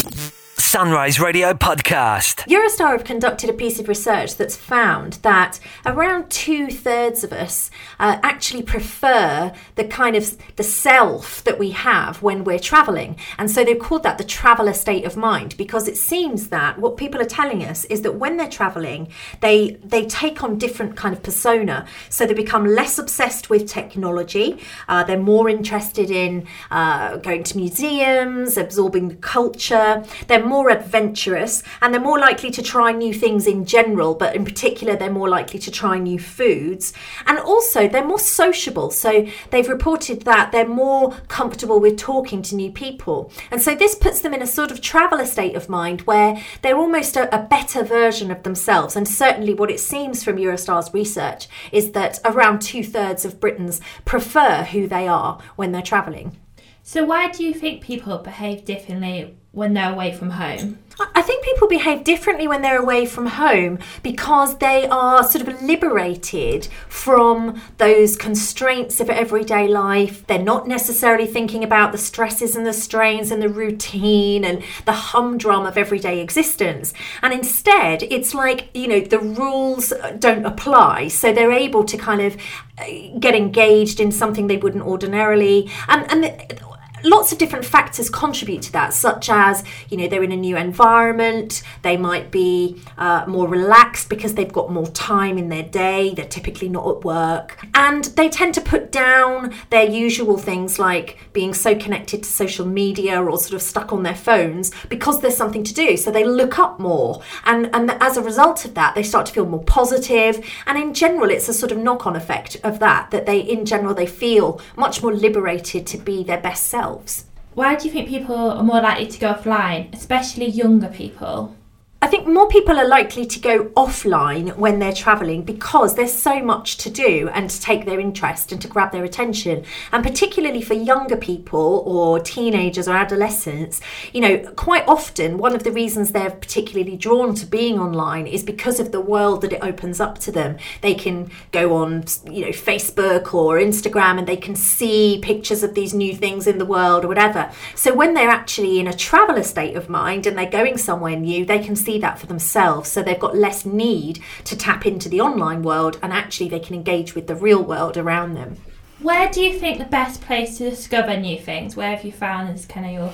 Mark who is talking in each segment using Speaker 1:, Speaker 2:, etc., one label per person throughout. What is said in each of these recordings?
Speaker 1: Sunrise Radio Podcast.
Speaker 2: Eurostar have conducted a piece of research that's found that around 2/3 of us actually prefer the kind of the self that we have when we're travelling. And so they've called that the traveller state of mind, because it seems that what people are telling us is that when they're travelling, they take on different kind of persona. So they become less obsessed with technology. They're more interested in going to museums, absorbing the culture. They're more adventurous, and they're more likely to try new things in general, but in particular they're more likely to try new foods. And also they're more sociable, so they've reported that they're more comfortable with talking to new people. And so this puts them in a sort of traveller state of mind where they're almost a better version of themselves. And certainly what it seems from Eurostar's research is that around 2/3 of Britons prefer who they are when they're travelling.
Speaker 3: So why do you think people behave differently when they're away from home?
Speaker 2: I think people behave differently when they're away from home because they are sort of liberated from those constraints of everyday life. They're not necessarily thinking about the stresses and the strains and the routine and the humdrum of everyday existence. And instead, it's like, the rules don't apply. So they're able to kind of get engaged in something they wouldn't ordinarily. Lots of different factors contribute to that, such as, they're in a new environment, they might be more relaxed because they've got more time in their day, they're typically not at work, and they tend to put down their usual things like being so connected to social media or sort of stuck on their phones because there's something to do, so they look up more, and as a result of that, they start to feel more positive, and in general, it's a sort of knock-on effect of that they feel much more liberated to be their best self.
Speaker 3: Why do you think people are more likely to go offline, especially younger people?
Speaker 2: I think more people are likely to go offline when they're travelling because there's so much to do and to take their interest and to grab their attention. And particularly for younger people or teenagers or adolescents, quite often one of the reasons they're particularly drawn to being online is because of the world that it opens up to them. They can go on, Facebook or Instagram, and they can see pictures of these new things in the world or whatever. So when they're actually in a traveller state of mind and they're going somewhere new, they can see that for themselves, so they've got less need to tap into the online world, and actually they can engage with the real world around them.
Speaker 3: Where do you think the best place to discover new things? Where have you found is kind of your...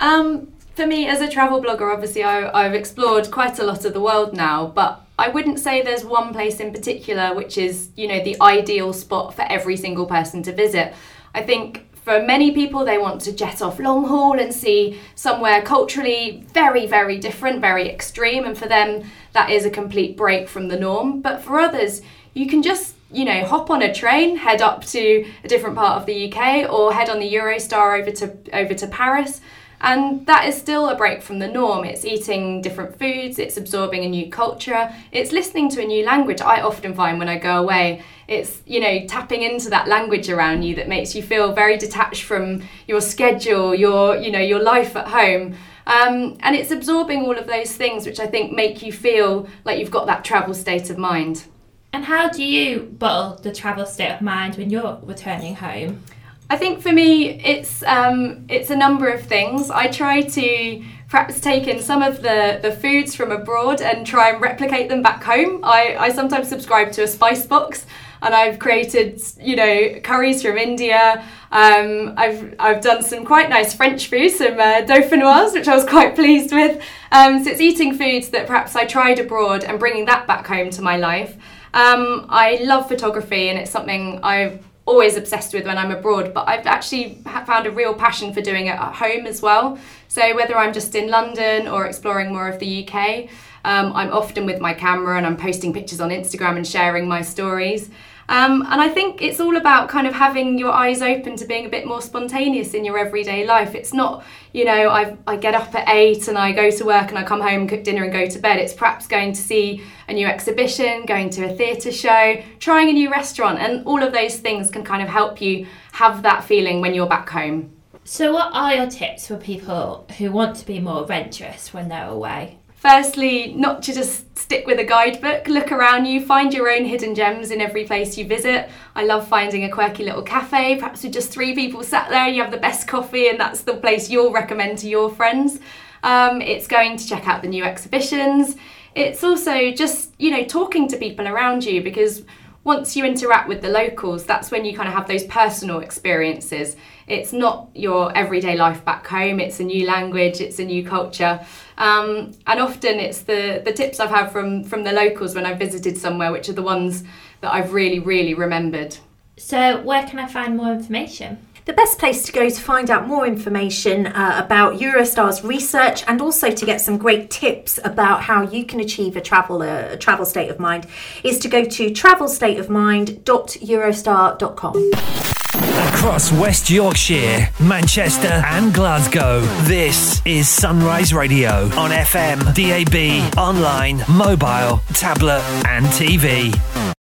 Speaker 4: For me, as a travel blogger, obviously I've explored quite a lot of the world now, but I wouldn't say there's one place in particular which is, the ideal spot for every single person to visit. I think for many people, they want to jet off long haul and see somewhere culturally very, very different, very extreme. And for them, that is a complete break from the norm. But for others, you can just, hop on a train, head up to a different part of the UK, or head on the Eurostar over to Paris. And that is still a break from the norm. It's eating different foods, it's absorbing a new culture, it's listening to a new language. I often find when I go away, it's, tapping into that language around you that makes you feel very detached from your schedule, your life at home. And it's absorbing all of those things which I think make you feel like you've got that travel state of mind.
Speaker 3: And how do you bottle the travel state of mind when you're returning home?
Speaker 4: I think for me, it's a number of things. I try to perhaps take in some of the foods from abroad and try and replicate them back home. I sometimes subscribe to a spice box, and I've created, curries from India. I've done some quite nice French food, some dauphinoise, which I was quite pleased with. So it's eating foods that perhaps I tried abroad and bringing that back home to my life. I love photography, and it's something I've always obsessed with when I'm abroad, but I've actually found a real passion for doing it at home as well. So whether I'm just in London or exploring more of the UK, I'm often with my camera and I'm posting pictures on Instagram and sharing my stories. And I think it's all about kind of having your eyes open to being a bit more spontaneous in your everyday life. It's not, I get up at 8 and I go to work and I come home, cook dinner and go to bed. It's perhaps going to see a new exhibition, going to a theatre show, trying a new restaurant, and all of those things can kind of help you have that feeling when you're back home.
Speaker 3: So what are your tips for people who want to be more adventurous when they're away?
Speaker 4: Firstly, not to just stick with a guidebook. Look around you, find your own hidden gems in every place you visit. I love finding a quirky little cafe, perhaps with just 3 people sat there, you have the best coffee and that's the place you'll recommend to your friends. It's going to check out the new exhibitions. It's also just, talking to people around you, because once you interact with the locals, that's when you kind of have those personal experiences. It's not your everyday life back home, it's a new language, it's a new culture. And often it's the tips I've had from the locals when I've visited somewhere, which are the ones that I've really, really remembered.
Speaker 3: So where can I find more information?
Speaker 2: The best place to go to find out more information about Eurostar's research, and also to get some great tips about how you can achieve a travel state of mind, is to go to travelstateofmind.eurostar.com.
Speaker 1: Across West Yorkshire, Manchester and Glasgow, this is Sunrise Radio on FM, DAB, online, mobile, tablet and TV.